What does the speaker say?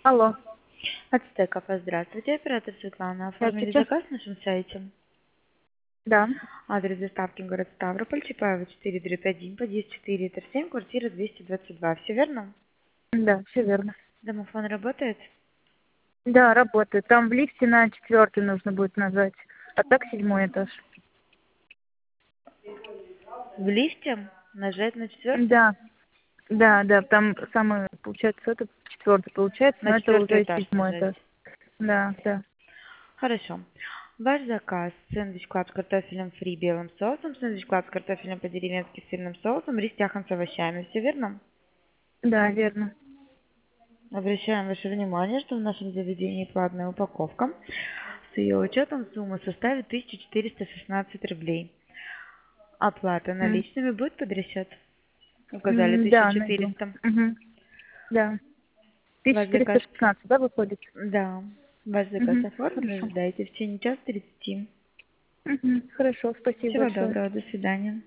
Алло, Ацтек кафе, здравствуйте, оператор Светлана. Оформили здравствуйте. заказ на нашем сайте. Да, Адрес доставки город Ставрополь, Чапаева 4/1, подъезд 4/7, квартира 222. Все верно? да, все верно. Домофон работает? Да, работает. Там в лифте на 4-й нужно будет нажать, а так 7-й этаж. В лифте? Нажать на 4-й? Да, да, там самый, получается, это 4-й получается, На но это 4-й уже этаж 7-й нажать. этаж. Да, да. Хорошо. Ваш заказ: сэндвич клаб с картофелем фри белым соусом, сэндвич клаб с картофелем по-деревенски с сырным соусом, рис тяхан с овощами. Все верно? Да, верно. Обращаем ваше внимание, что в нашем заведении платная упаковка. С ее учетом сумма составит 1416 рублей. Оплата М, наличными будет под расчет. Указали Да, найду. 1400. Угу. Да. Ваш заказ, 1416, да, выходит? да, ваш заказ Угу. оформлен, Хорошо. ожидайте в течение часа 30. Угу. Хорошо, спасибо Всего большое. доброго, до свидания.